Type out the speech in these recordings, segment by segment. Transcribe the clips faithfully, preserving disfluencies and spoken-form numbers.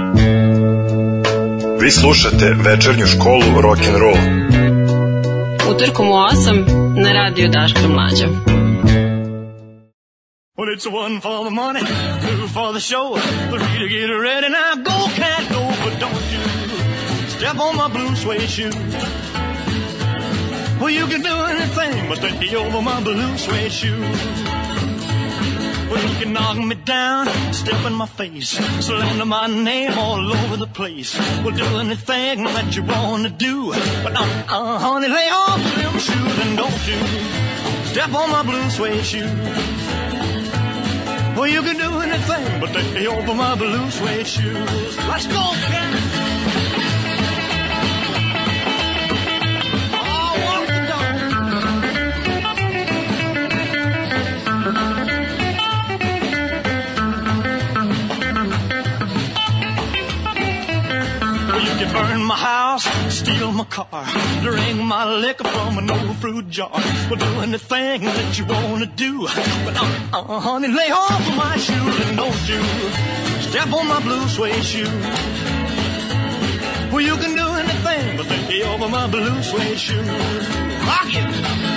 Vi slušate večernju školu rock'n'roll. Utorkom u osam na radiju Daško i Mlađa. Well, it's one for the money, two for the show, three to get ready. Now go, cat, go, but don't you step on my blue suede shoe. Well, you can do anything but stay over my blue suede shoe. Well, you can knock me down, step in my face, slander my name all over the place. Well, do anything that you want to do, but uh, uh, honey, lay off them shoes and don't you step on my blue suede shoe. Well, you can do anything but stay over my blue suede shoes. Let's go, cat. Burn my house, steal my car, drink my liquor from an old fruit jar. Well, do anything that you wanna do, but uh, uh, honey, lay off of my shoes and don't you step on my blue suede shoe. Well, you can do anything but lay over my blue suede shoe. Rock it!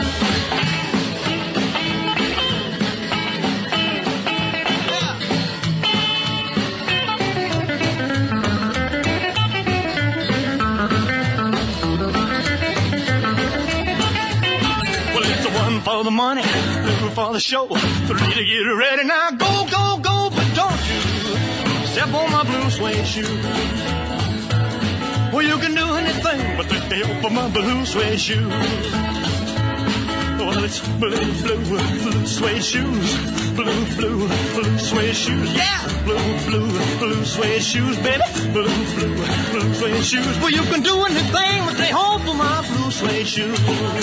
For the money, two for the show, three to get ready. Now go, go, go, but don't you step on my blue suede shoe. Well, you can do anything but stay off of my blue suede shoe. Well, it's blue, blue, blue suede shoes, blue, blue, blue suede shoes, yeah, blue, blue, blue suede shoes, baby, blue, blue, blue suede shoes. Well, you can do anything but stay off of my blue suede shoes.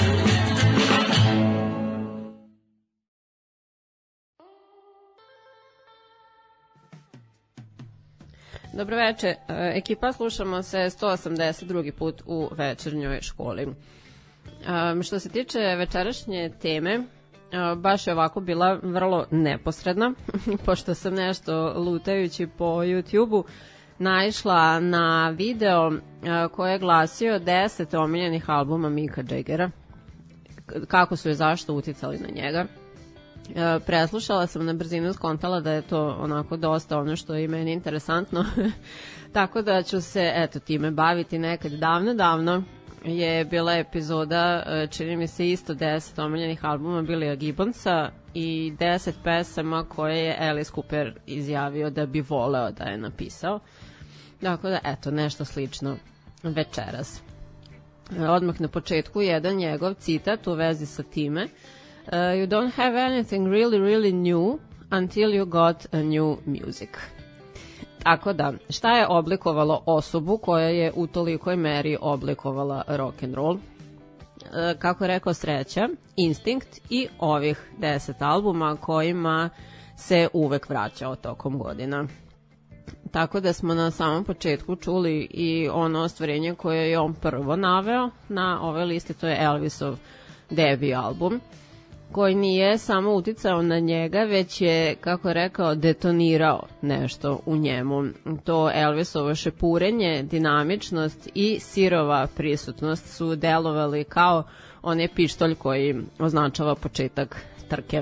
Dobro večer, ekipa, slušamo se sto osamdeset drugi put u večernjoj školi. Um, što se tiče večerašnje teme, uh, baš je ovako bila vrlo neposredna, pošto sam nešto lutajući po YouTube-u naišla na video uh, koji je glasio deset omiljenih albuma Micka Jaggera, kako su i zašto uticali na njega. Uh, preslušala sam na brzinu, skontala da je to onako dosta ono što je i meni interesantno, tako da ću se eto time baviti. Nekad davno davno je bila epizoda, uh, čini mi se isto deset omiljenih albuma Billya Gibbonsa i deset pesama koje je Alice Cooper izjavio da bi voleo da je napisao, tako da eto nešto slično večeras. Uh, odmah na početku jedan njegov citat u vezi sa time. Uh, you don't have anything really, really new until you got a new music. Tako da, šta je oblikovalo osobu koja je u tolikoj meri oblikovala rock'n'roll? Uh, kako je rekao Sreća, instinkt i ovih deset albuma kojima se uvek vraćao tokom godina. Tako da smo na samom početku čuli i ono ostvarenje koje je on prvo naveo na ove liste, to je Elvisov debut album, koji nije samo uticao na njega, već je, kako je rekao, detonirao nešto u njemu. To Elvisovo šepurenje, dinamičnost i sirova prisutnost su delovali kao onaj pištolj koji označava početak trke.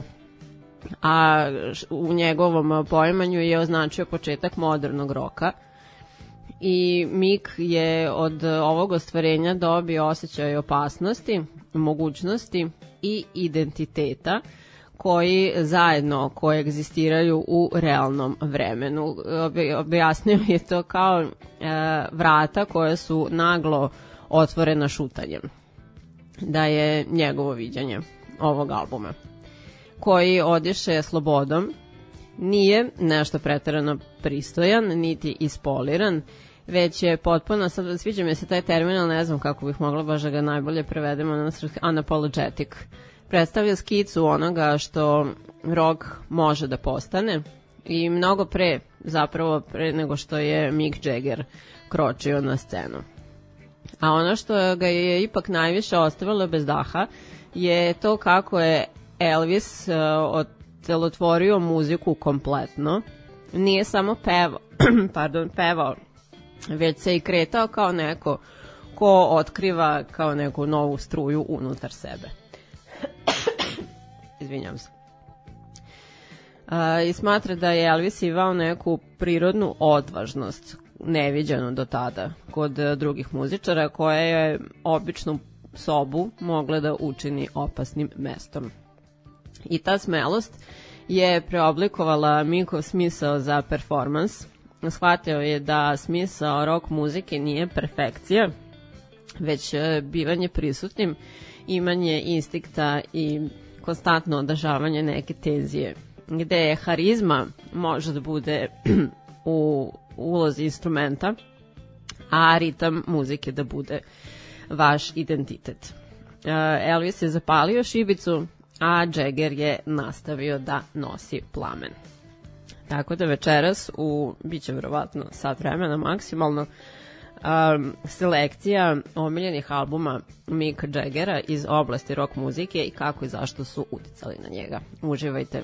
A u njegovom poimanju je označio početak modernog roka. I Mick je od ovog ostvarenja dobio osjećaj opasnosti, mogućnosti i identiteta koji zajedno koegzistiraju u realnom vremenu. Objasnio je to kao e, vrata koja su naglo otvorena šutanjem. Da je njegovo viđenje ovog albuma, koji odiše slobodom, nije nešto preterano pristojan, niti ispoliran, već je potpuno, sad sviđa mi se taj termin, ali ne znam kako bih mogla baš da ga najbolje prevedemo na unapologetic. Predstavlja skicu onoga što rock može da postane i mnogo pre, zapravo pre nego što je Mick Jagger kročio na scenu. A ono što ga je ipak najviše ostavilo bez daha je to kako je Elvis uh, otelotvorio muziku kompletno. Nije samo pevao, pardon, pevao već se i kretao kao neko ko otkriva kao neku novu struju unutar sebe. Izvinjam se. A, I smatra da je Elvis imao neku prirodnu odvažnost, neviđenu do tada, kod drugih muzičara, koja je običnu sobu mogla da učini opasnim mestom. I ta smelost je preoblikovala Mickov smisao za performans. Shvatio je da smisao rock muzike nije perfekcija, već bivanje prisutnim, imanje instinkta i konstantno održavanje neke tenzije, gde harizma može da bude u ulozi instrumenta, a ritam muzike da bude vaš identitet. Elvis je zapalio šibicu, a Jagger je nastavio da nosi plamen. Tako da večeras, u, bit će verovatno sat vremena maksimalno, um, selekcija omiljenih albuma Micka Jaggera iz oblasti rock muzike i kako i zašto su uticali na njega. Uživajte.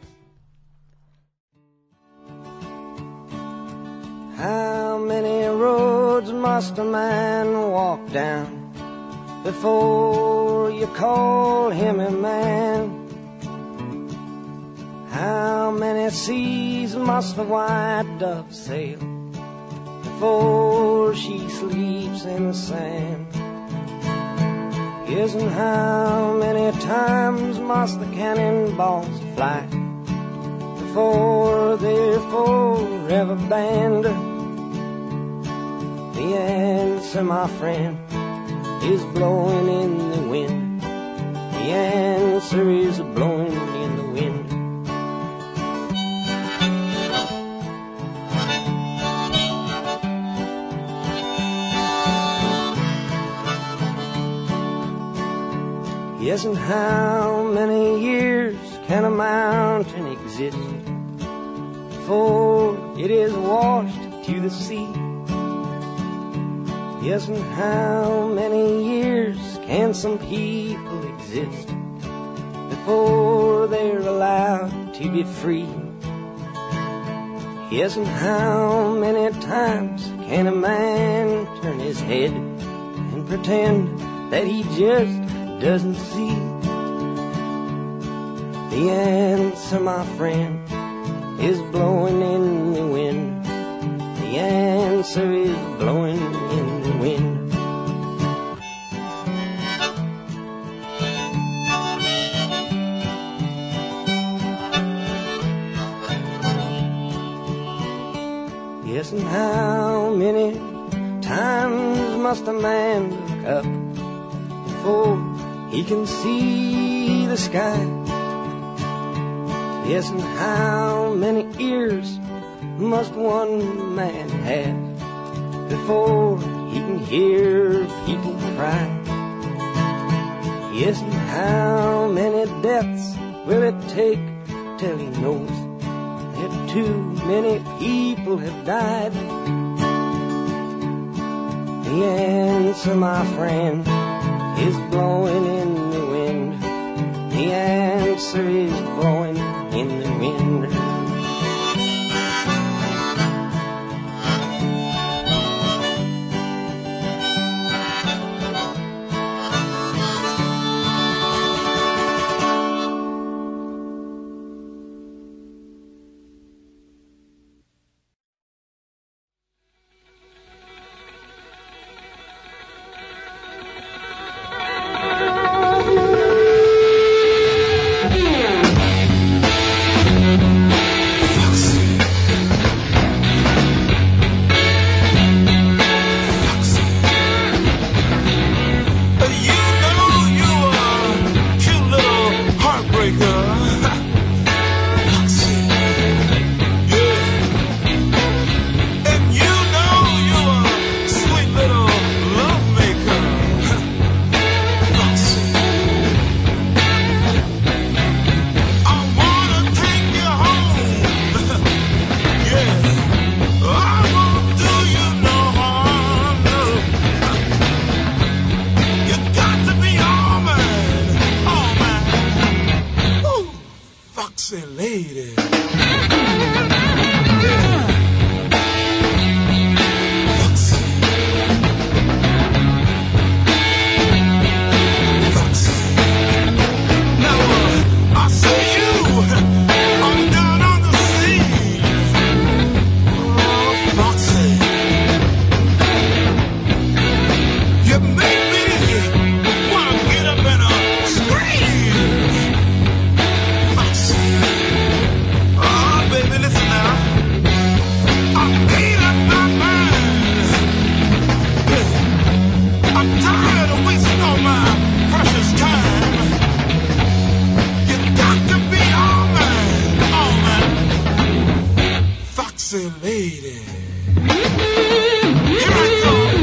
How many roads must a man walk down before you call him a man? How many seas must the white dove sail before she sleeps in the sand? Yes, and how many times must the cannonballs fly before they're forever banned? The answer, my friend, is blowing in the wind. The answer is blowing in the wind. Yes, and how many years can a mountain exist before it is washed to the sea? Yes, and how many years can some people exist before they're allowed to be free? Yes, and how many times can a man turn his head and pretend that he just doesn't see? The answer, my friend, is blowing in the wind. The answer is blowing in the wind. Yes, and how many times must a man look up before he can see the sky? Yes, and how many ears must one man have before he can hear people cry? Yes, and how many deaths will it take till he knows that too many people have died? The answer, my friend, is blowing in the wind. The answer is blowing in the wind. Thank you. lady. Here I come.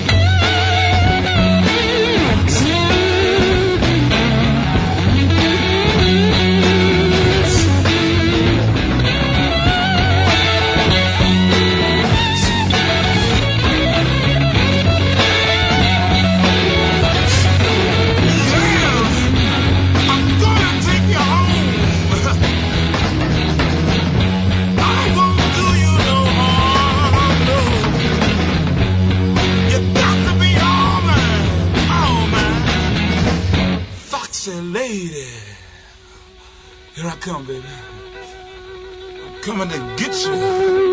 Lady, here I come, baby. I'm coming to get you.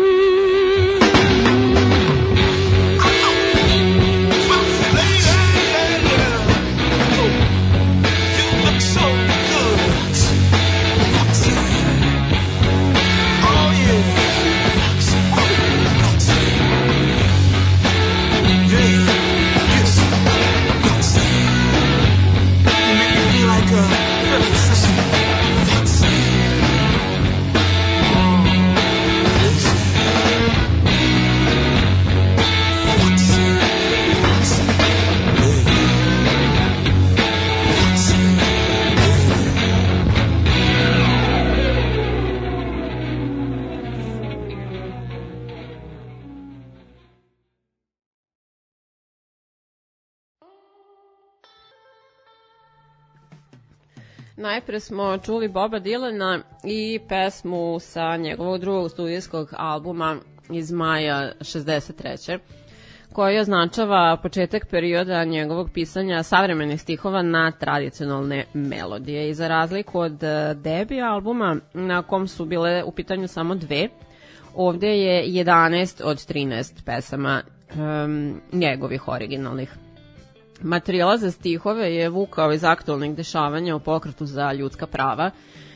Najpre smo čuli Boba Dylana i pesmu sa njegovog drugog studijskog albuma iz maja šezdeset treće koji označava početak perioda njegovog pisanja savremenih stihova na tradicionalne melodije. I za razliku od debi albuma na kom su bile u pitanju samo dve, ovde je jedanaest od trinaest pesama um, njegovih originalnih. Materijala za stihove je vukao iz aktualnih dešavanja u pokretu za ljudska prava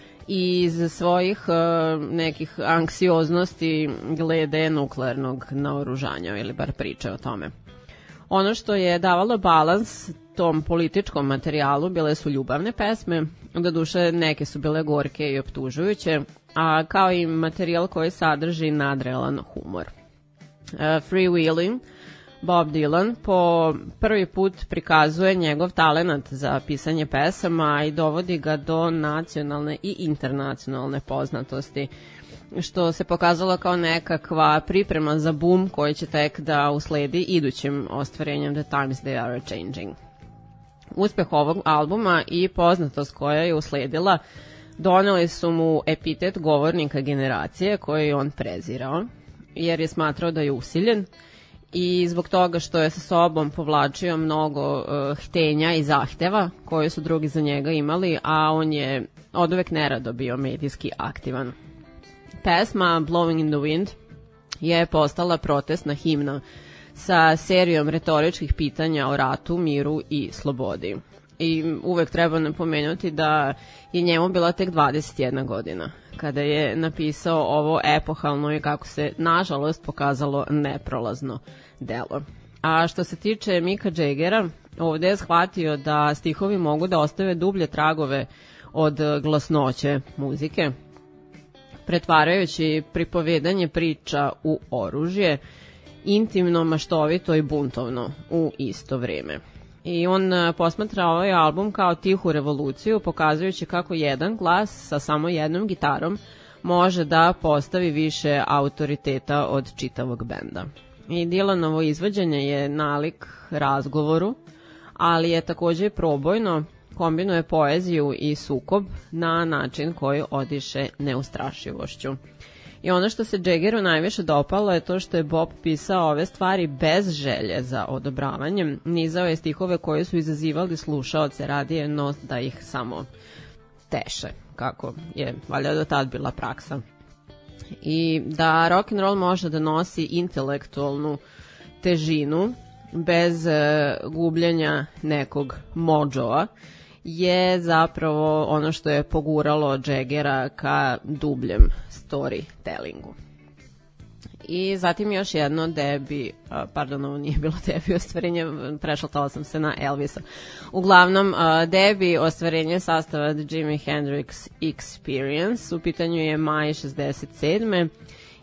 i iz svojih uh, nekih anksioznosti glede nuklearnog naoružanja ili bar priče o tome. Ono što je davalo balans tom političkom materijalu bile su ljubavne pesme, doduše neke su bile gorke i optužujuće, a kao i materijal koji sadrži nadrealan humor. Uh, Freewheeling, Bob Dylan po prvi put prikazuje njegov talenat za pisanje pesama i dovodi ga do nacionalne i internacionalne poznatosti, što se pokazalo kao nekakva priprema za boom koji će tek da usledi idućim ostvarenjem The Times They Are Changing. Uspeh ovog albuma i poznatost koja je usledila doneli su mu epitet govornika generacije koji je on prezirao, jer je smatrao da je usiljen, i zbog toga što je sa sobom povlačio mnogo uh, htenja i zahteva koje su drugi za njega imali, a on je oduvek nerado bio medijski aktivan. Pesma Blowing in the Wind je postala protestna himna sa serijom retoričkih pitanja o ratu, miru i slobodi. I uvek treba napomenuti da je njemu bila tek dvadeset jedna godina kada je napisao ovo epohalno i, kako se nažalost pokazalo, neprolazno delo. A što se tiče Micka Jaggera, ovde je shvatio da stihovi mogu da ostave dublje tragove od glasnoće muzike, pretvarajući pripovedanje priča u oružje, intimno, maštovito i buntovno u isto vreme. I on posmatra ovaj album kao tihu revoluciju, pokazujući kako jedan glas sa samo jednom gitarom može da postavi više autoriteta od čitavog benda. I Dylanovo izvođenje je nalik razgovoru, ali je takođe probojno, kombinuje poeziju i sukob na način koji odiše neustrašivošću. I ono što se Jaggeru najviše dopalo je to što je Bob pisao ove stvari bez želje za odobravanjem. Nizao je stihove koji su izazivali slušaoce radije, no da ih samo teše, kako je valjda do tad bila praksa. I da rock and roll može da nosi intelektualnu težinu bez e, gubljenja nekog mođoa je zapravo ono što je poguralo Jaggera ka dubljem storytellingu. I zatim još jedno debi, pardon, ovo nije bilo debi ostvarenje, prešaltala sam se na Elvisa. Uglavnom, debi ostvarenje sastava The Jimi Hendrix Experience, u pitanju je maj šezdeset sedme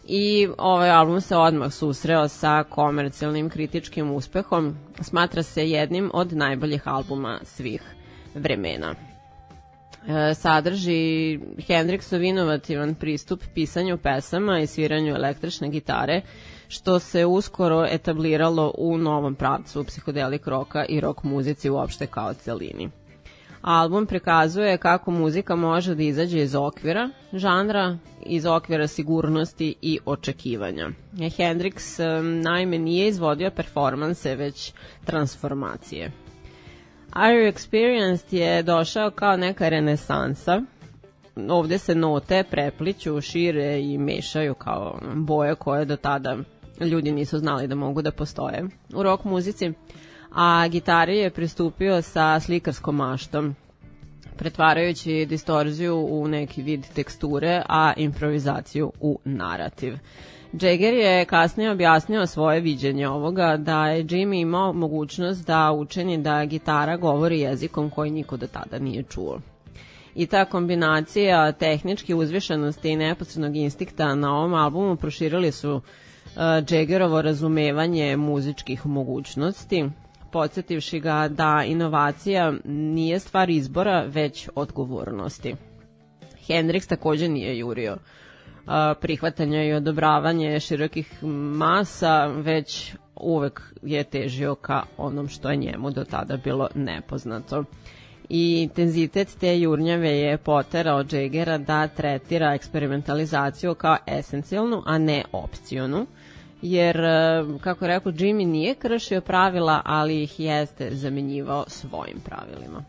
i ovaj album se odmah susreo sa komercijalnim kritičkim uspehom. Smatra se jednim od najboljih albuma svih vremena. E, sadrži Hendrixov inovativan pristup pisanju pesama i sviranju električne gitare, što se uskoro etabliralo u novom pravcu psihodelik roka i rock muzici uopšte kao celini. Album prikazuje kako muzika može da izađe iz okvira žanra, iz okvira sigurnosti i očekivanja. Hendrix naime nije izvodio performanse, već transformacije. Are You Experienced je došao kao neka renesansa. Ovde se note prepliću, šire i mešaju kao boje koje do tada ljudi nisu znali da mogu da postoje u rock muzici, a gitari je pristupio sa slikarskom maštom, pretvarajući distorziju u neki vid teksture, a improvizaciju u narativ. Jagger je kasnije objasnio svoje viđenje ovoga, da je Jimmy imao mogućnost da učini da gitara govori jezikom koji niko do tada nije čuo. I ta kombinacija tehničke uzvišenosti i neposrednog instinkta na ovom albumu proširili su uh, Jaggerovo razumevanje muzičkih mogućnosti, podsjetivši ga da inovacija nije stvar izbora, već odgovornosti. Hendrix takođe nije jurio prihvatanje i odobravanje širokih masa, već uvek je težio ka onom što je njemu do tada bilo nepoznato. I intenzitet te jurnjave je poterao Jaggera da tretira eksperimentalizaciju kao esencijalnu, a ne opcionu, jer, kako je rekao, Jimmy nije kršio pravila, ali ih jeste zamenjivao svojim pravilima.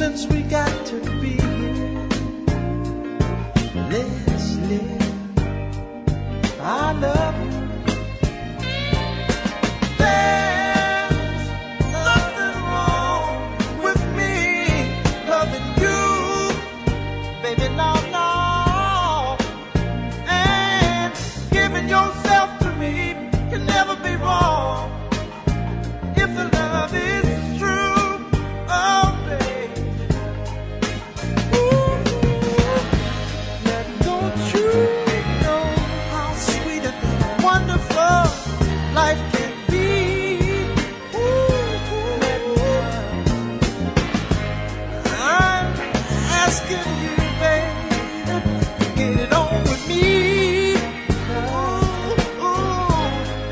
since we got to be here. Let's live. I love you. There's nothing wrong with me loving you, baby. No, no. And giving yourself to me can never be wrong if the love is true. Oh, baby. Ooh. Now don't you know how sweet and wonderful life can be? Ooh. I'm asking you, baby, to get it on with me. Ooh, ooh.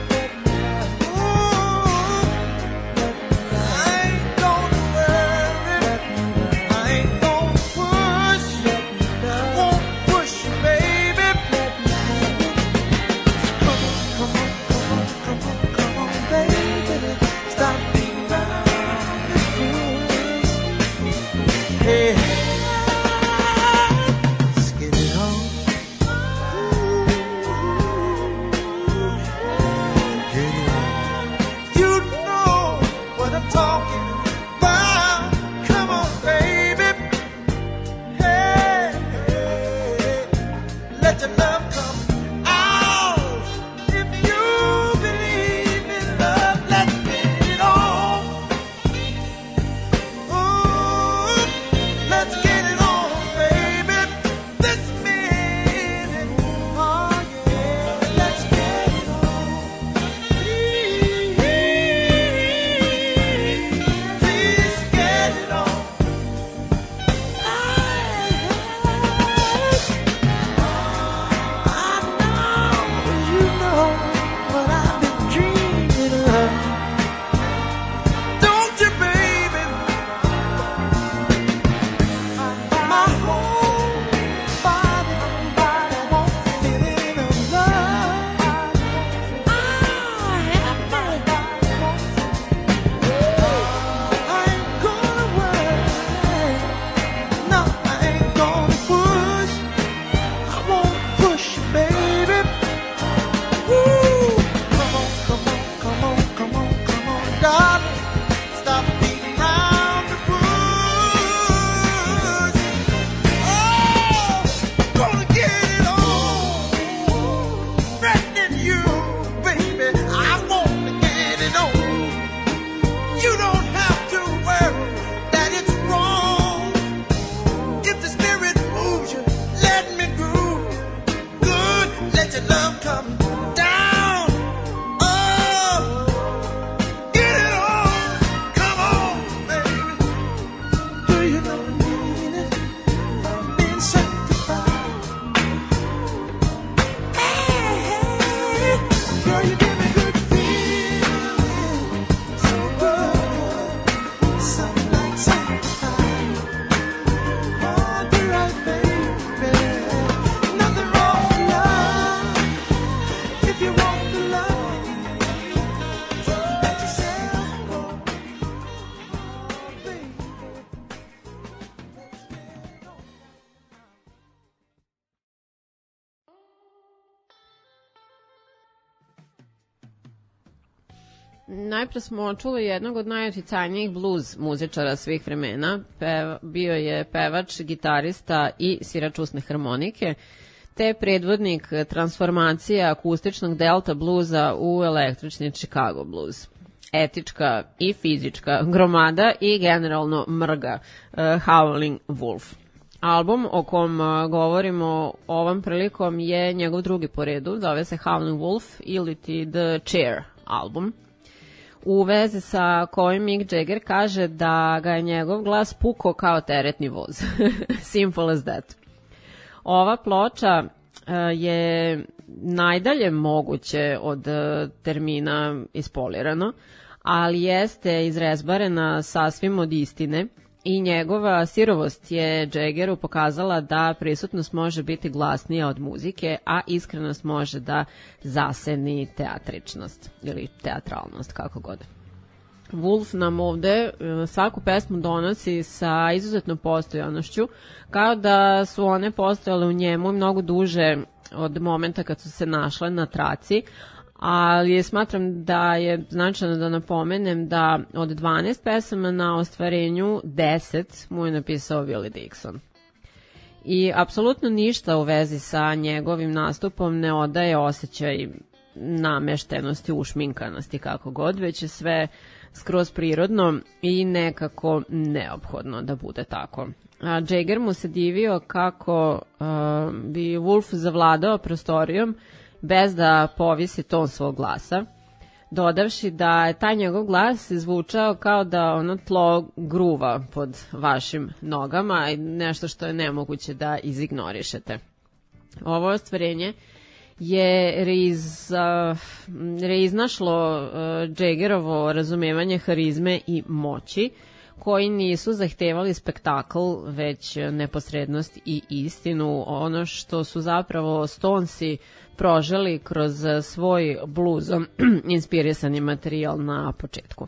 I ain't gonna worry, I ain't gonna push, won't push you, baby. Come on, come on, come on, come on, come on, baby. Stop being around the rules. Hey, let's get it on. Get it on. You know what I'm talking about. Come on, baby. Hey, hey, let your love come out. If you believe in love, let's get it on. Ooh, let's get it on, baby. This minute, oh yeah, let's get it on. Please, please get it on. I, I know you know what I've been dreaming of. Don't you, baby? My whole body, body won't fit in a love. I have my body won't. I ain't gonna worry. No, I ain't gonna push. I won't push you, baby. Woo! Come on, come on, come on, come on, come on, darling. Stop beating around the bush. Oh, gonna get it on. Threatening you, baby. I want to get it on. You don't have to worry that it's wrong. If the spirit moves you, let me groove. Good, let your love come down. Oh, get it on. Come on, baby. Do you know the meaning of being sanctified? Hey, hey, girl, you give me good feeling. So good, something like sanctified. Oh, do right, baby. Nothing wrong with love. If you want the love, let yourself go. Oh, baby. Najpre smo čuli jednog od najuticajnijih blues muzičara svih vremena. Peva, bio je pevač, gitarista i svirač usne harmonike, te predvodnik transformacije akustičnog delta bluza u električni Chicago blues. Etička i fizička gromada i generalno mrga, uh, Howling Wolf. Album o kom uh, govorimo ovom prilikom je njegov drugi po redu, zove se Howling Wolf ili ti The Chair album, u vezi sa kojim Mick Jagger kaže da ga je njegov glas pukao kao teretni voz. Simple as that. Ova ploča uh, je najdalje moguće od uh, termina ispolirano, ali jeste izrezbarena sasvim od istine i njegova sirovost je Jaggeru pokazala da prisutnost može biti glasnija od muzike, a iskrenost može da zaseni teatričnost ili teatralnost, kako god. Wolf nam ovde svaku pesmu donosi sa izuzetnom postojanošću, kao da su one postojale u njemu mnogo duže od momenta kad su se našle na traci, ali smatram da je značajno da napomenem da od dvanaest pesama na ostvarenju deset mu je napisao Willie Dixon. I apsolutno ništa u vezi sa njegovim nastupom ne odaje osjećaj nameštenosti, ušminkanosti, kako god, već je sve skroz prirodno i nekako neophodno da bude tako. A Jagger mu se divio kako uh, bi Wolf zavladao prostorijom bez da povisi ton svog glasa, dodavši da je taj njegov glas zvučao kao da ono tlo gruva pod vašim nogama i nešto što je nemoguće da izignorišete. Ovo ostvarenje je reiz, uh, reiznašlo uh, Jaggerovo razumevanje harizme i moći, koji nisu zahtevali spektakl, već neposrednost i istinu, ono što su zapravo Stonesi proželi kroz svoj bluzom inspirisani materijal na početku.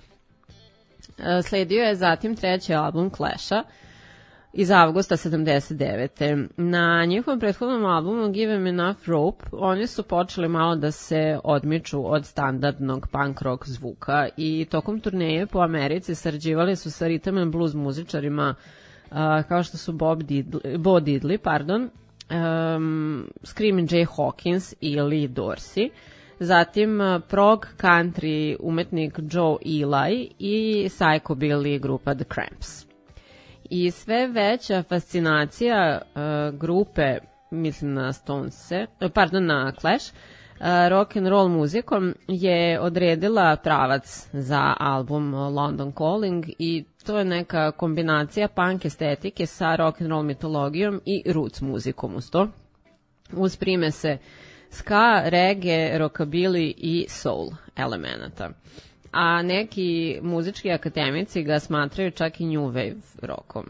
Sledio je zatim treći album Clash-a iz avgusta sedamdeset devete. Na njihovom prethodnom albumu Give 'Em Enough Rope oni su počeli malo da se odmiču od standardnog punk rock zvuka i tokom turneje po Americi sarađivali su sa rhythm and blues muzičarima uh, kao što su Bob Diddley, Bo Diddley, pardon, um, Screamin' Jay Hawkins i Lee Dorsey, zatim uh, prog country umetnik Joe Ely i psychobilly grupa The Cramps. I sve veća fascinacija uh, grupe, mislim na Stonese, pardon, na Clash, uh, rock and roll muzikom je odredila pravac za album London Calling i to je neka kombinacija punk estetike sa rock and roll mitologijom i roots muzikom uz to. Uz primese ska, reggae, rockabilly i soul elemenata. A neki muzički akademici ga smatraju čak i new wave rockom.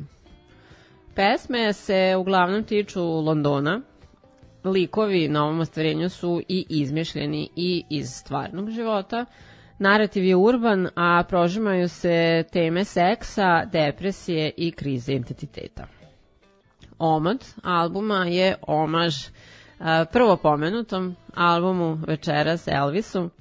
Pesme se uglavnom tiču Londona. Likovi na ovom ostvarenju su i izmišljeni i iz stvarnog života. Narativ je urban, a prožimaju se teme seksa, depresije i krize identiteta. Omot albuma je omaž prvo pomenutom albumu Večeras Elvisu,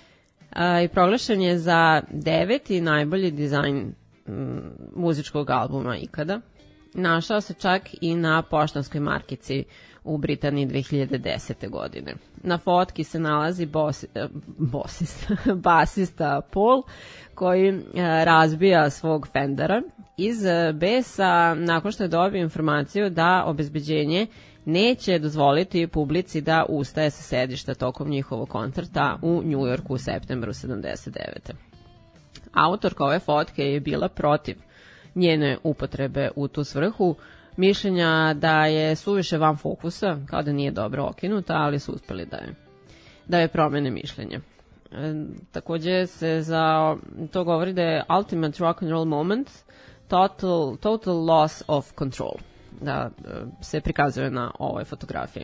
Uh, i proglašen je za deveti najbolji dizajn m, muzičkog albuma ikada. Našao se čak i na poštanskoj markici u Britaniji dve hiljade desete. godine. Na fotki se nalazi bosi, bosista, basista Paul koji uh, razbija svog Fendera iz besa nakon što je dobio informaciju da obezbeđenje neće dozvoliti publici da ustaje sa sedišta tokom njihovog koncerta u Njujorku u septembru sedamdeset devete. Autorka ove fotke je bila protiv njene upotrebe u tu svrhu, mišljenja da je suviše van fokusa, kao da nije dobro okinuta, ali su uspeli da je, da je promene mišljenje. E, takođe se za to govori da je ultimate rock and roll moment, total, total loss of control, da se prikazuje na ovoj fotografiji.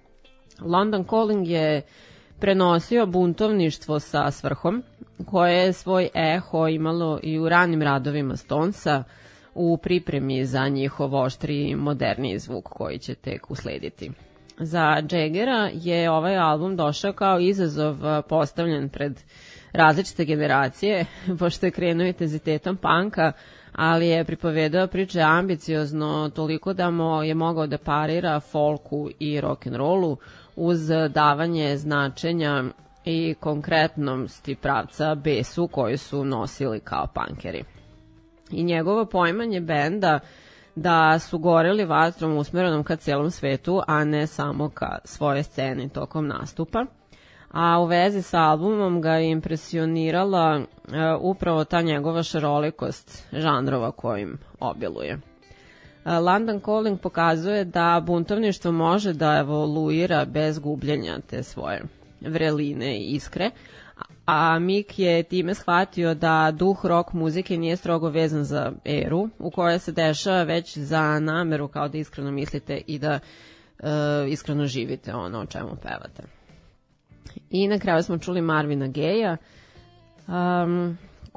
London Calling je prenosio buntovništvo sa svrhom, koje je svoj eho imalo i u ranim radovima Stonesa u pripremi za njihov oštri i moderniji zvuk koji će tek uslediti. Za Jaggera je ovaj album došao kao izazov postavljen pred različite generacije, pošto je krenuo intenzitetom punka, ali je pripovedao priče ambiciozno toliko da mu je mogao da parira folku i rock'n'rollu uz davanje značenja i konkretnosti pravca besu koji su nosili kao punkeri. I njegovo poimanje benda da su goreli vatrom usmerenom ka celom svetu, a ne samo ka svoje sceni tokom nastupa. A u vezi sa albumom ga je impresionirala e, upravo ta njegova šarolikost žanrova kojim obiluje. E, London Calling pokazuje da buntovništvo može da evoluira bez gubljenja te svoje vreline i iskre, a Mick je time shvatio da duh rock muzike nije strogo vezan za eru u kojoj se dešava, već za nameru kao da iskreno mislite i da e, iskreno živite ono o čemu pevate. I na kraju smo čuli Marvina Gaye-a, um,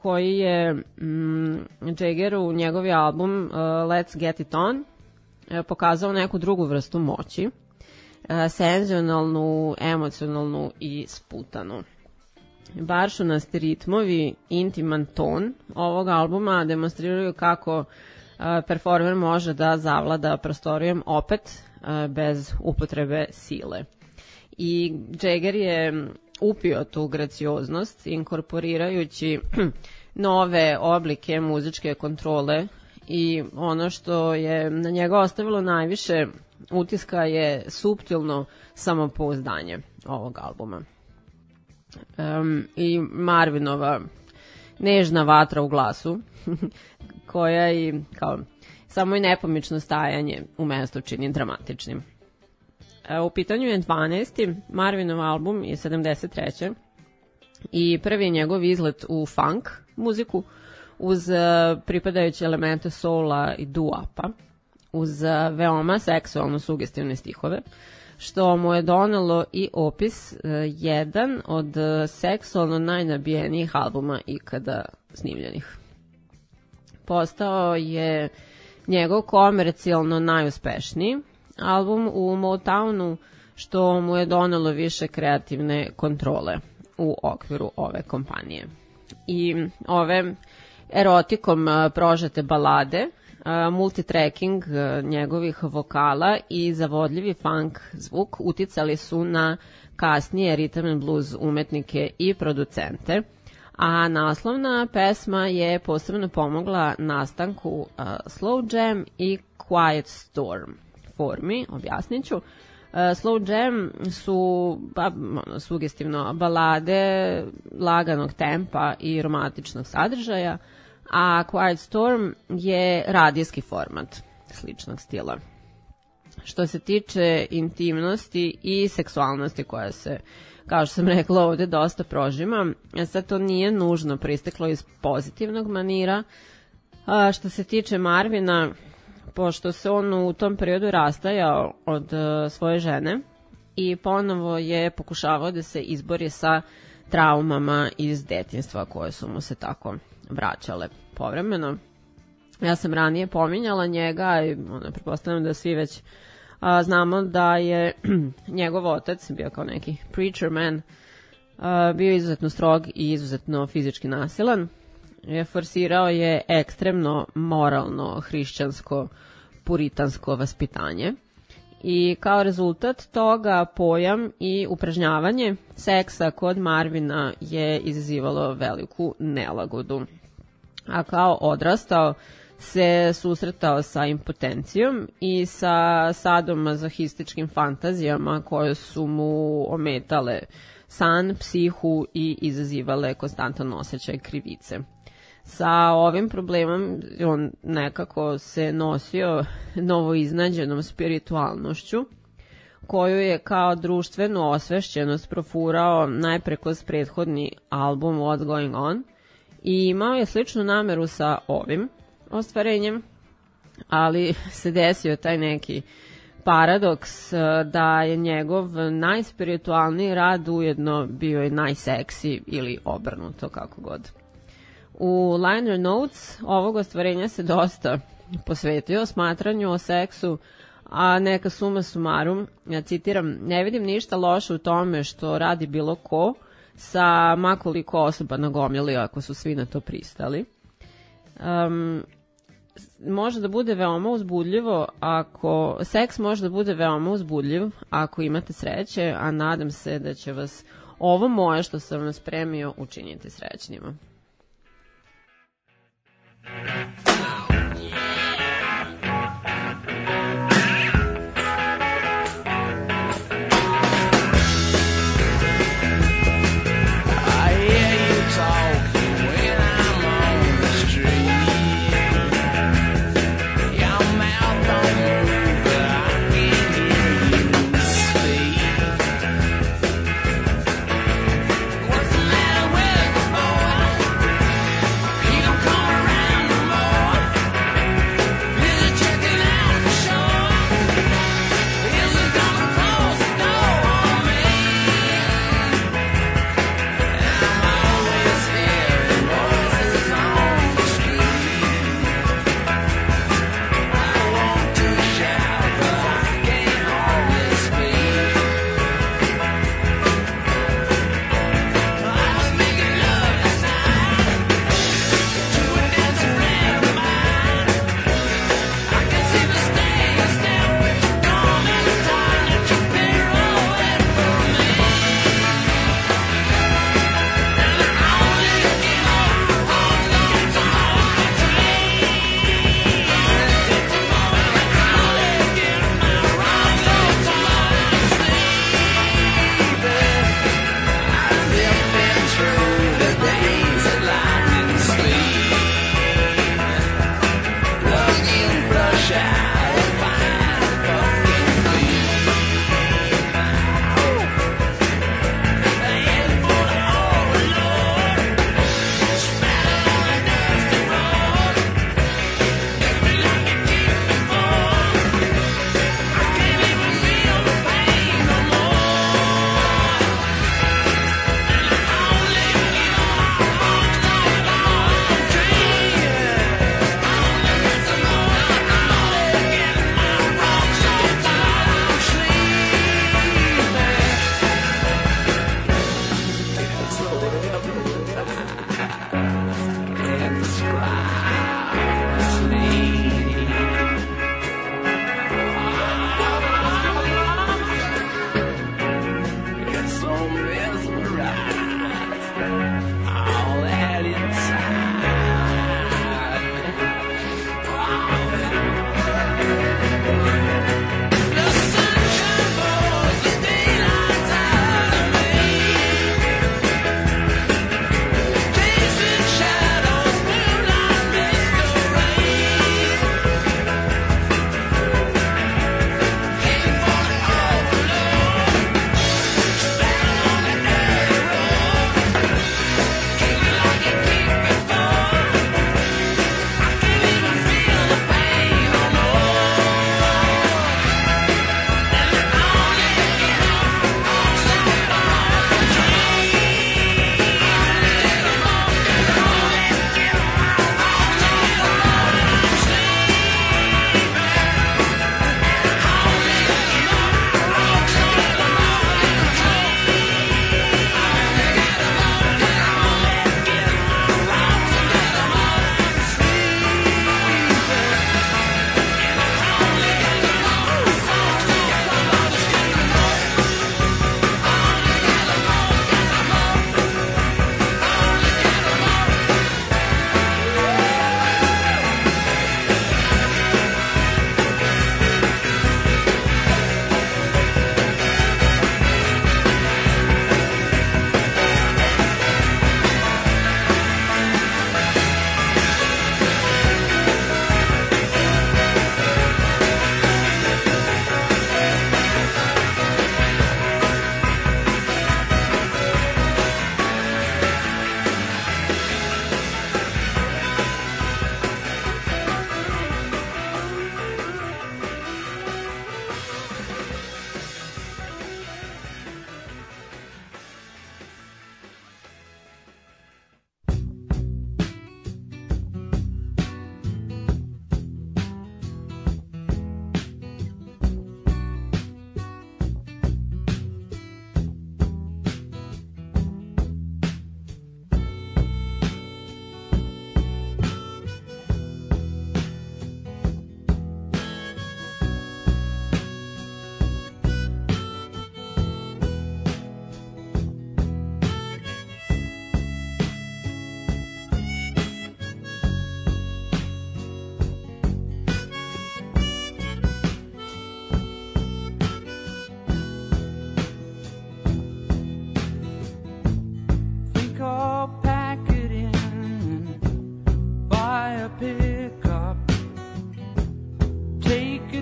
koji je mm, Jagger u njegovi album uh, Let's Get It On uh, pokazao neku drugu vrstu moći, uh, senzionalnu, emocionalnu i sputanu. Baršunasti ritmovi, intiman ton ovog albuma demonstriraju kako uh, performer može da zavlada prostorijom opet uh, bez upotrebe sile. I Jagger je upio tu gracioznost inkorporirajući nove oblike muzičke kontrole i ono što je na njega ostavilo najviše utiska je suptilno samopouzdanje ovog albuma. Um, I Marvinova nežna vatra u glasu koja i kao samo i nepomično stajanje u mestu čini dramatičnim. U pitanju je dvanaesti Marvinov album je sedamdeset treće i prvi je njegov izlet u funk muziku uz pripadajuće elemente soula i doo-wapa, uz veoma seksualno sugestivne stihove, što mu je donelo i opis jedan od seksualno najnabijenijih albuma ikada snimljenih. Postao je njegov komercijalno najuspešniji album u Motownu, što mu je donelo više kreativne kontrole u okviru ove kompanije. I ove erotikom prožete balade, multitracking njegovih vokala i zavodljivi funk zvuk uticali su na kasnije rhythm and blues umetnike i producente, a naslovna pesma je posebno pomogla nastanku uh, slow jam i quiet storm formi, objasnit ću. Uh, slow jam su pa, ono, sugestivno balade laganog tempa i romantičnog sadržaja, a quiet storm je radijski format sličnog stila. Što se tiče intimnosti i seksualnosti koja se, kao što sam rekla, ovde dosta prožima, sad to nije nužno proisteklo iz pozitivnog manira. A, što se tiče Marvina, pošto se on u tom periodu rastajao od uh, svoje žene i ponovo je pokušavao da se izbori sa traumama iz detinjstva koje su mu se tako vraćale povremeno. Ja sam ranije pominjala njega i ono, pretpostavljam da svi već a, znamo da je njegov otac bio kao neki preacher man, a, bio izuzetno strog i izuzetno fizički nasilan. Je forsirao je ekstremno moralno hrišćansko puritansko vaspitanje i kao rezultat toga pojam i upražnjavanje seksa kod Marvina je izazivalo veliku nelagodu. A kao odrastao se susretao sa impotencijom i sa sadomazohističkim fantazijama koje su mu ometale san, psihu i izazivale konstantan osjećaj krivice. Sa ovim problemom on nekako se nosio novoiznađenom spiritualnošću, koju je kao društvenu osvešćenost profurao najpre kroz prethodni album What's Going On i imao je sličnu nameru sa ovim ostvarenjem, ali se desio taj neki paradoks da je njegov najspiritualniji rad ujedno bio i najseksi ili obrnuto, kako god. U liner notes ovog ostvarenja se dosta posvetio smatranju o seksu, a neka suma sumarum, ja citiram, ne vidim ništa loše u tome što radi bilo ko sa makoliko osoba nagomljali ako su svi na to pristali. Um, može da bude veoma uzbudljivo ako, seks može da bude veoma uzbudljiv ako imate sreće, a nadam se da će vas ovo moje što sam vam spremio učiniti srećnima. What's the matter with the boy?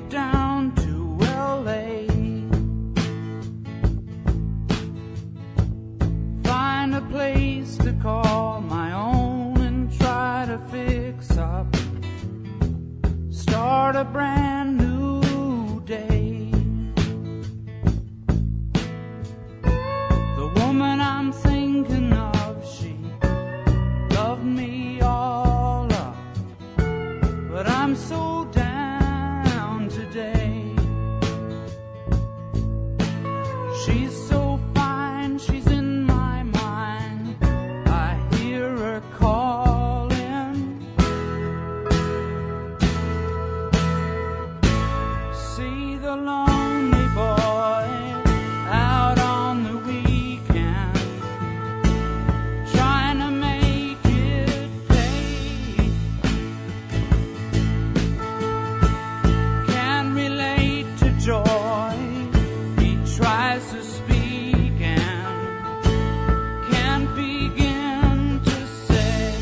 it down to L A. Find a place to call my own and try to fix up. Start a brand new day. The woman I'm thinking of, she loved me all up, but I'm so down today. She's so fine, she's in my mind. I hear her calling. See the lonely boy out on the weekend, trying to make it pay. Can't relate to joy, he tries to speak and can't begin to say.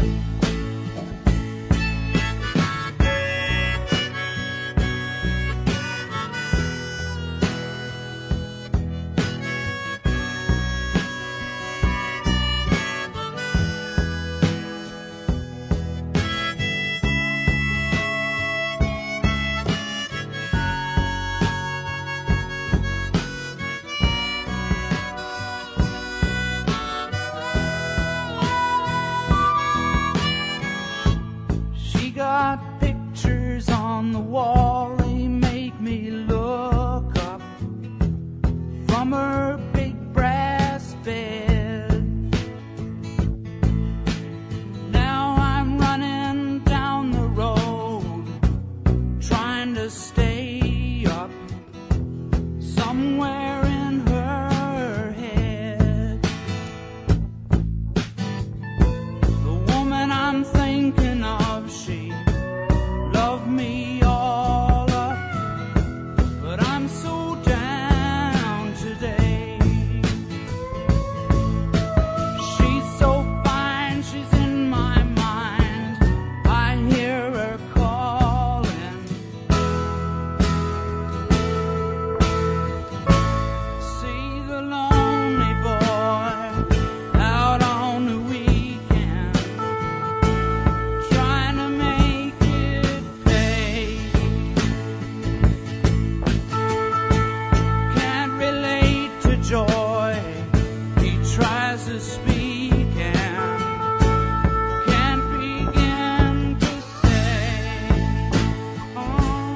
She got pictures on the wall, they make me look up from her big brass bed. Now I'm running down the road, trying to stay up somewhere in her head. The woman I'm thinking of, she loved me all up, but I'm so down today. She's so fine, she's in my mind. I hear her calling. See the lonely boy out on the weekend, trying to make it pay. Can't relate to joy, he tries to speak and can't begin to say. Oh.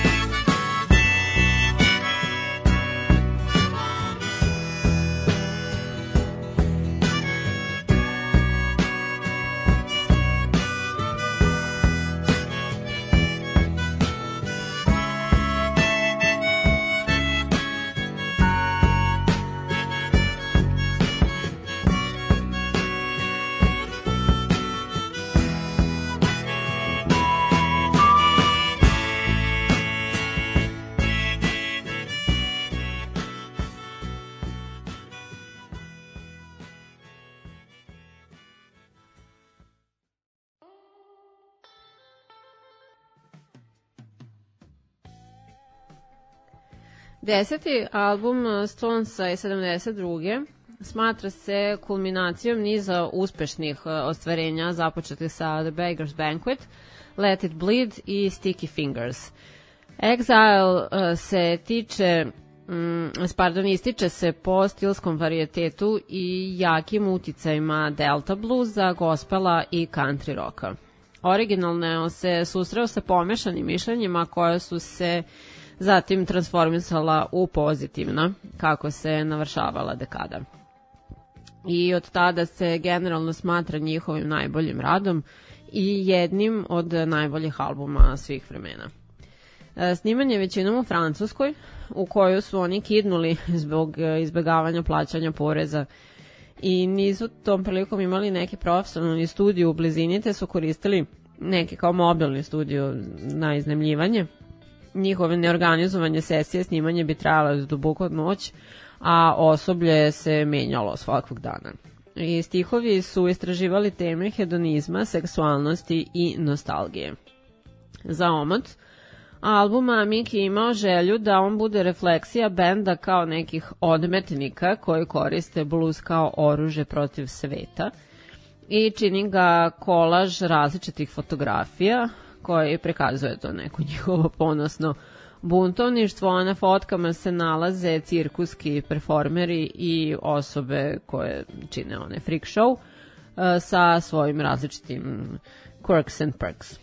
Deseti album Stonesa iz sedamdeset druge smatra se kulminacijom niza uspešnih ostvarenja započetih sa The Beggar's Banquet, Let It Bleed i Sticky Fingers. Exile uh, se tiče, um, pardon, ističe se po stilskom varijetetu i jakim uticajima Delta bluesa, gospela i country rocka. Originalno se susreo sa pomešanim mišljenjima koja su se zatim transformisala u pozitivna kako se navršavala dekada. I od tada se generalno smatra njihovim najboljim radom i jednim od najboljih albuma svih vremena. Sniman je većinom u Francuskoj, u koju su oni kidnuli zbog izbegavanja plaćanja poreza i nisu tom prilikom imali neki profesionalni studiju u blizini, te su koristili neki kao mobilni studio na iznajmljivanje. Njihove neorganizovanje sesije snimanje bi trajalo do duboko noć, a osoblje se menjalo svakog dana. I stihovi su istraživali teme hedonizma, seksualnosti i nostalgije. Za omot, albuma Mick je imao želju da on bude refleksija benda kao nekih odmetnika koji koriste blues kao oružje protiv sveta i čini ga kolaž različitih fotografija koji prikazuje to neko njihovo ponosno buntovništvo, a na fotkama se nalaze cirkuski performeri i osobe koje čine one freak show uh, sa svojim različitim quirks and perks.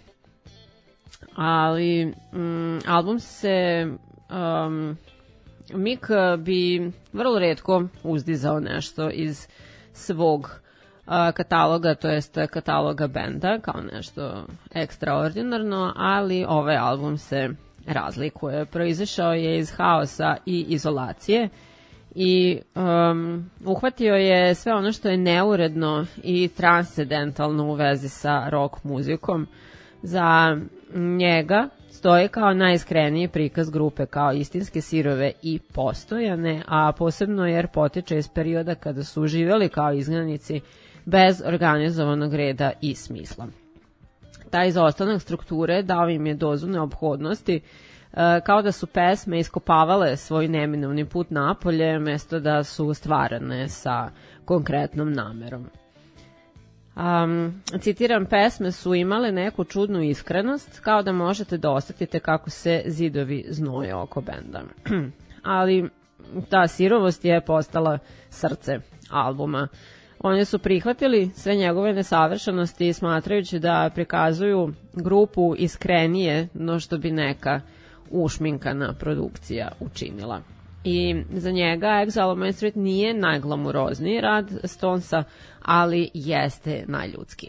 Ali um, album se um, Mick bi vrlo retko uzdizao nešto iz svog uh, kataloga, to jest kataloga benda kao nešto ekstraordinarno, ali ovaj album se razlikuje. Proizašao je iz haosa i izolacije i um, uhvatio je sve ono što je neuredno i transcendentalno u vezi sa rock muzikom. Za njega stoji kao najiskreniji prikaz grupe kao istinske, sirove i postojane, a posebno jer potiče iz perioda kada su živjeli kao izgnanici bez organizovanog reda i smisla. Taj izostanak strukture dao im je dozu neophodnosti, kao da su pesme iskopavale svoj neminovni put napolje, mesto da su stvarane sa konkretnom namerom. Um, citiram, pesme su imale neku čudnu iskrenost, kao da možete da osetite kako se zidovi znoje oko benda. Ali ta sirovost je postala srce albuma. Oni su prihvatili sve njegove nesavršenosti smatrajući da prikazuju grupu iskrenije no što bi neka ušminkana produkcija učinila. I za njega Exile on Main Street nije najglamurozniji rad Stonesa, ali jeste najljudski.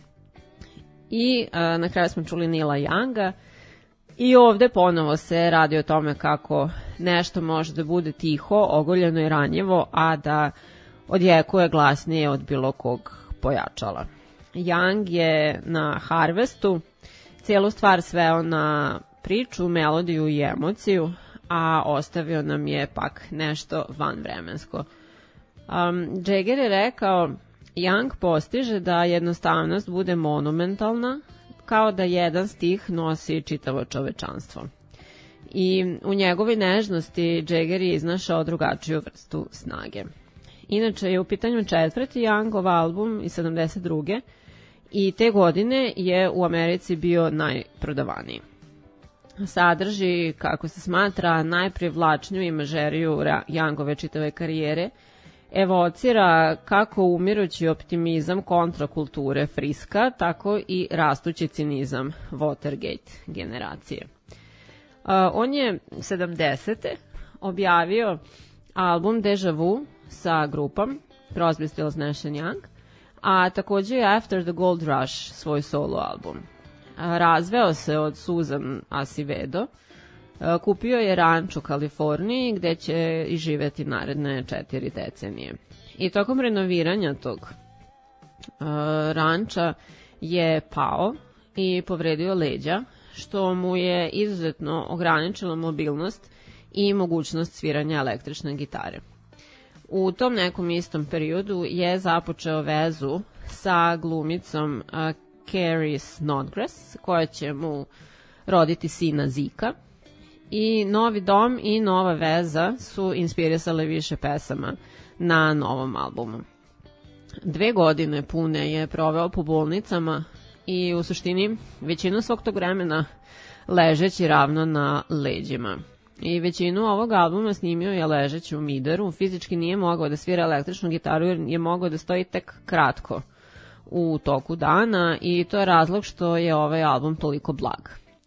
I a, na kraju smo čuli Neila Younga i ovde ponovo se radi o tome kako nešto može da bude tiho, ogoljeno i ranjivo, a da odjekuje glasnije od bilo kog pojačala. Young je na Harvestu cijelu stvar sveo na priču, melodiju i emociju, a ostavio nam je pak nešto vanvremensko. Um, Jagger je rekao, Young postiže da jednostavnost bude monumentalna, kao da jedan stih nosi čitavo čovečanstvo. I u njegovoj nežnosti Jagger je iznašao drugačiju vrstu snage. Inače je u pitanju četvrti Youngov album iz sedamdeset druge i te godine je u Americi bio najprodavaniji. Sadrži, kako se smatra, najprivlačniju imažeriju Youngove čitave karijere, evocira kako umirući optimizam kontrakulture Friska, tako i rastući cinizam Watergate generacije. Uh, on je sedamdesete objavio album Deja Vu sa grupom Crosby, Stills, Nash and Young, a takođe je After the Gold Rush svoj solo album. Razveo se od Susan Acevedo, kupio je ranč u Kaliforniji gde će i živeti naredne četiri decenije. I tokom renoviranja tog uh, ranča je pao i povredio leđa, što mu je izuzetno ograničilo mobilnost i mogućnost sviranja električne gitare. U tom nekom istom periodu je započeo vezu sa glumicom uh, Carrie Snodgrass, koja će mu roditi sina Zika. I Novi dom i Nova veza su inspirisale više pesama na novom albumu. Dve godine pune je proveo po bolnicama i u suštini većinu svog tog vremena ležeći ravno na leđima. I većinu ovog albuma snimio je ležeći u Mideru, fizički nije mogao da svira električnu gitaru jer je mogao da stoji tek kratko u toku dana i to je razlog što je ovaj album toliko blag.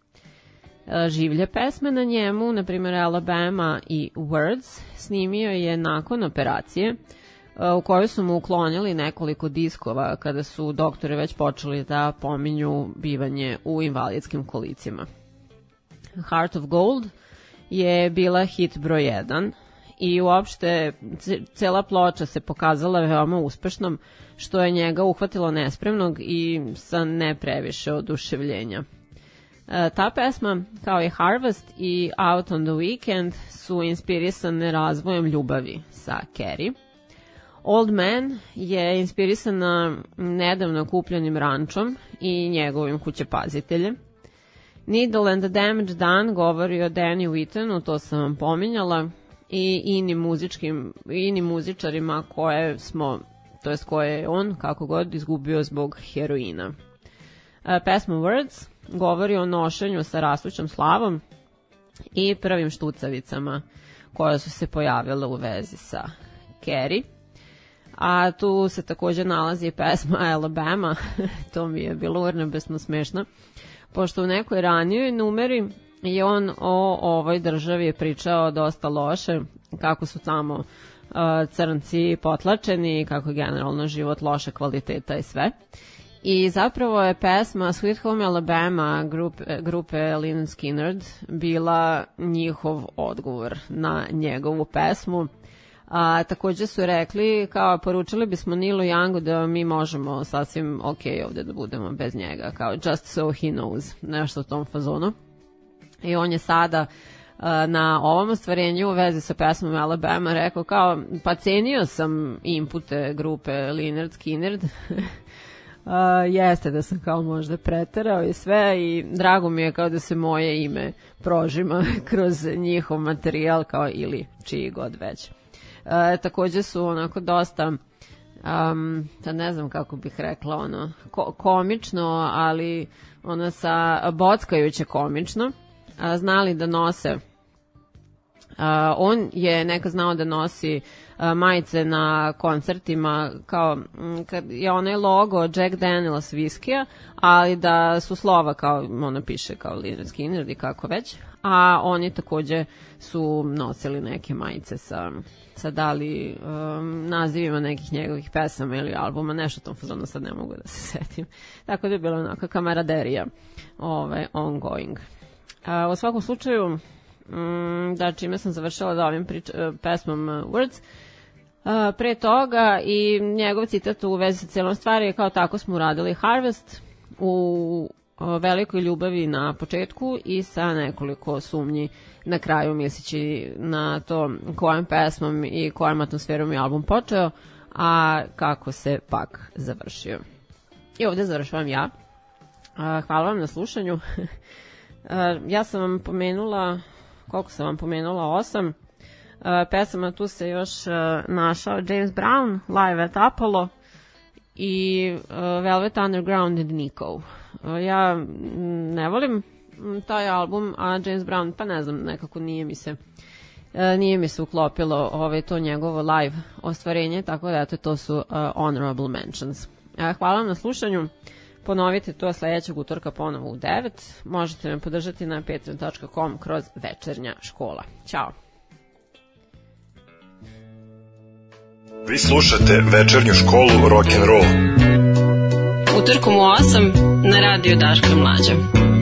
Življe pesme na njemu, na primjer Alabama i Words, snimio je nakon operacije u kojoj su mu uklonili nekoliko diskova kada su doktori već počeli da pominju bivanje u invalidskim kolicima. Heart of Gold je bila hit broj jedan i uopšte cela ploča se pokazala veoma uspešnom, što je njega uhvatilo nespremnog i sa ne previše oduševljenja. E, ta pesma, kao i Harvest i Out on the Weekend, su inspirisane razvojem ljubavi sa Carrie. Old Man je inspirisana nedavno kupljenim rančom i njegovim kućepaziteljem. Needle and the Damage Done govori o Danny Whitenu, to sam vam pominjala, i inim muzičkim, inim muzičarima koje smo, to jest koje je on, kako god, izgubio zbog heroina. A, pesma Words govori o nošenju sa rastućom slavom i prvim štucavicama koje su se pojavile u vezi sa Carrie. A tu se također nalazi pesma Alabama, to mi je bilo urnebesno smešno, pošto u nekoj ranijoj numeri je on o ovoj državi pričao dosta loše, kako su tamo uh, crnci potlačeni, kako je generalno život loše kvaliteta i sve. I zapravo je pesma Sweet Home Alabama grupe, grupe Lynyrd Skynyrd bila njihov odgovor na njegovu pesmu. A, također su rekli, kao poručili bismo Neelu Youngu da mi možemo sasvim ok ovdje da budemo bez njega, kao just so he knows, nešto u tom fazonu. I on je sada a, na ovom ostvarenju u vezi sa pesmom Alabama rekao kao, pa cenio sam inpute grupe Lynyrd Skynyrd, Uh, jeste da sam kao možda preterao i sve i drago mi je kao da se moje ime prožima kroz njihov materijal kao ili čiji god već. Uh, također su onako dosta um, da ne znam kako bih rekla ono ko- komično, ali ono sa bockajuće komično uh, znali da nose. Uh, on je neka znao da nosi uh, majice na koncertima kao m, kad je onaj logo Jack Daniels viskija, ali da su slova kao ono piše kao Lynyrd Skynyrd i kako već, a oni također su nosili neke majice sa, sa dali um, nazivima nekih njegovih pesama ili albuma, nešto tom fazonu sad ne mogu da se setim. Tako da je bila onaka kamaraderija ovaj, ongoing. Uh, u svakom slučaju Mm, da, čime sam završila da ovim prič, pesmom Words. Uh, pre toga i njegov citat u vezi sa celom stvari je kao tako smo uradili Harvest u uh, velikoj ljubavi na početku i sa nekoliko sumnji na kraju misleći na to kojom pesmom i kojom atmosferom je album počeo, a kako se pak završio. I ovdje završavam ja. Uh, hvala vam na slušanju. uh, ja sam vam pomenula koliko sam vam pomenula, osam uh, pesama, tu se još uh, našao James Brown, Live at Apollo i uh, Velvet Underground and Nico. Uh, ja ne volim taj album, a James Brown, pa ne znam, nekako nije mi se uh, nije mi se uklopilo ovaj, to njegovo live ostvarenje, tako da eto, to su uh, honorable mentions. Uh, hvala vam na slušanju. Ponovite to sljedećeg utorka ponovo u devet. Možete me podržati na patreon dot com kroz večernja škola. Ćao. Vi slušate večernju školu rock and roll. Utorkom u osam na radiju Daška Mlađa.